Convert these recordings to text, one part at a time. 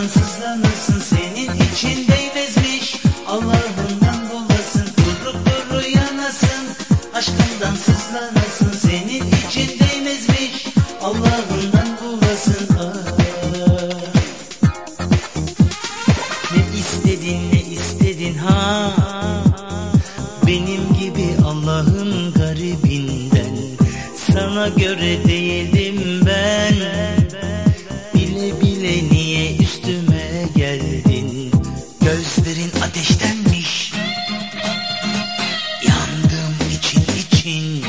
sızlanırsın, senin için değmezmiş. Allah'ından bulasın, kuru kuru yanasın. Aşkından sızlanırsın, senin için değmezmiş. Allah'ından bulasın. Ne istedin ha? Benim gibi Allah'ın garibinden. Sana göre değilim ben. Bile bile niye üstüme geldin? Gözlerin ateştenmiş. Yandım için.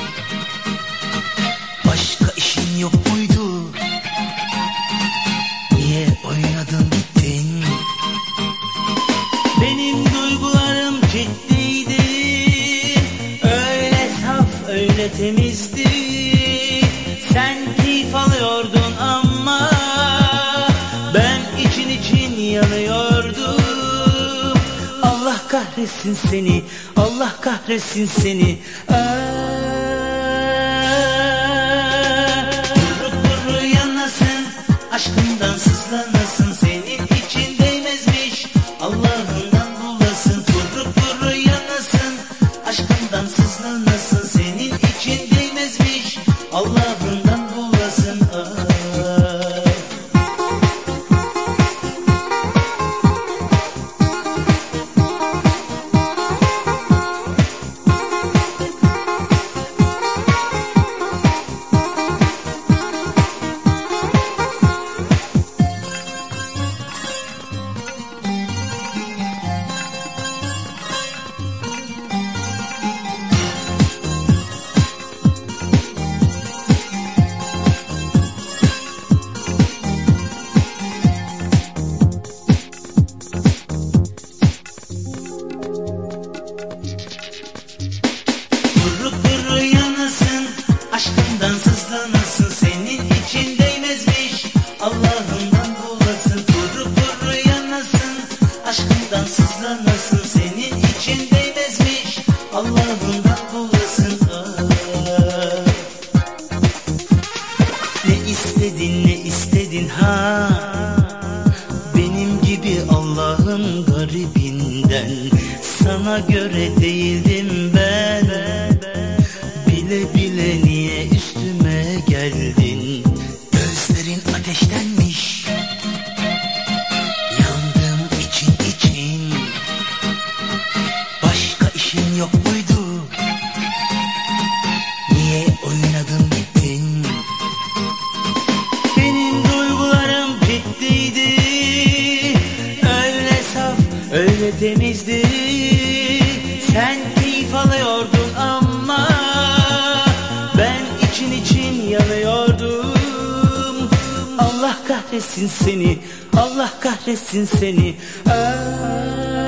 Başka işin yok muydu? Niye oynadın gittin? Benim duygularım ciddiydi. Öyle saf, öyle temizdi. Sen keyif alıyordun ama ben için yanıyordum. Allah kahretsin seni, Allah kahretsin seni. Kuru kuru yanasın, aşkından sızlanasın, senin için değmezmiş. Allah'ından bulasın, kuru kuru yanasın, aşkından sızlanasın, senin için değmezmiş. Allah'ından bulasın. Kuru kuru yanasın, aşkından sızlanasın, senin için değmezmiş. Allah'ından bulasın, kuru kuru yanasın, aşkından sızlanasın, senin için değmezmiş. Allah'ından bulasın. Ne istedin ha? Benim gibi Allah'ın garibinden. Sana göre değildim ben. Bile bile niye üstüme geldin? Gözlerin ateştenmiş. Yandım için. Başka işin yok muydu? Niye oynadın gittin? Benim duygularım ciddiydi. Öyle saf, öyle temizdi. Sen keyif alıyordun ama ben için yanıyordum. Allah kahretsin seni, Allah kahretsin seni.